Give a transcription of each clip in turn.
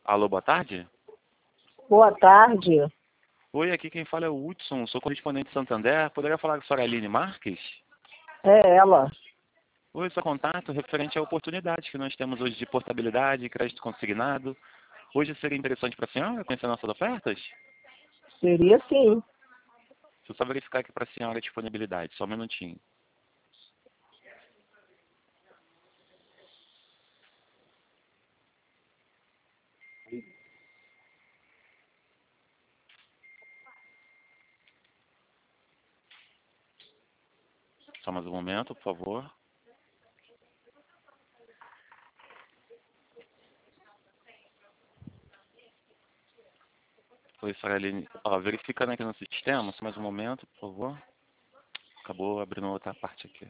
Alô, boa tarde? Boa tarde. Oi, aqui quem fala é o Hudson, sou correspondente de Santander. Poderia falar com a senhora Aline Marques? É ela. Oi, seu contato referente à oportunidade que nós temos hoje de portabilidade, crédito consignado. Hoje seria interessante para a senhora conhecer nossas ofertas? Seria sim. Deixa eu só verificar aqui para a senhora a disponibilidade, só um minutinho. Só mais um momento, por favor. Oi, senhora Aline. Ó, verificando aqui no sistema, só mais um momento, por favor. Acabou abrindo outra parte aqui.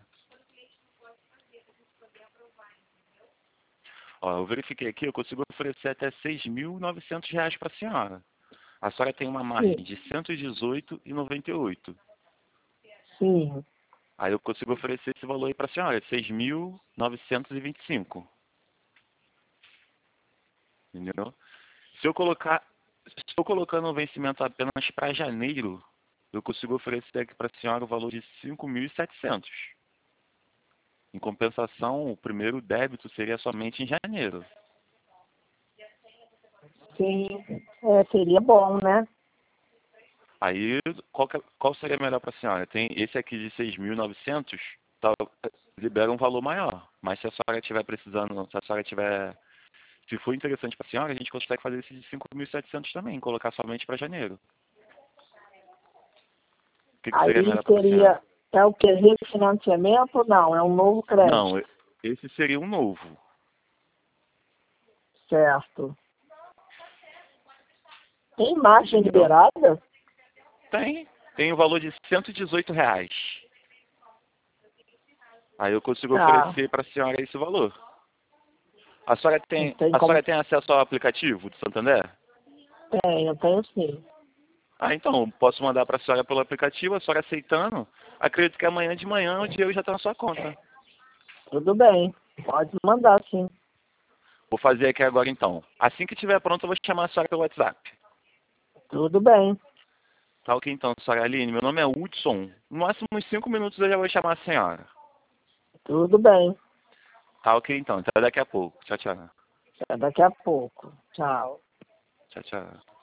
Ó, eu verifiquei aqui, eu consigo oferecer até R$ 6.900 para a senhora. A senhora tem uma margem Sim. de R$ 118,98. Sim. Aí eu consigo oferecer esse valor aí para a senhora, 6.925. Entendeu? Se eu colocar no vencimento apenas para janeiro, eu consigo oferecer aqui para a senhora o valor de 5.700. Em compensação, o primeiro débito seria somente em janeiro. Sim. Seria bom, né? Aí, qual seria melhor para a senhora? Tem esse aqui de 6.900, tá, libera um valor maior. Mas se a senhora estiver precisando, se for interessante para a senhora, a gente consegue fazer esse de 5.700 também, colocar somente para janeiro. O que seria Aí melhor para a senhora? seria, é o que? Refinanciamento? Não, é um novo crédito. Não, esse seria um novo. Certo. Tem margem Entendeu? liberada? Tem o valor de R$ 118. Aí eu consigo Tá. oferecer para a senhora esse valor. A senhora Não tem, tem a como. senhora tem acesso ao aplicativo do Santander? Eu tenho sim. Ah, então, posso mandar para a senhora pelo aplicativo, a senhora aceitando. Acredito que amanhã de manhã o dinheiro já está na sua conta. Tudo bem. Pode mandar sim. Vou fazer aqui agora então. Assim que estiver pronto, eu vou chamar a senhora pelo WhatsApp. Tudo bem. Tá ok então, senhora Aline. Meu nome é Hudson. No máximo uns 5 minutos eu já vou chamar a senhora. Tudo bem. Tá ok então. Até daqui a pouco. Tchau, tchau. Até daqui a pouco. Tchau. Tchau, tchau.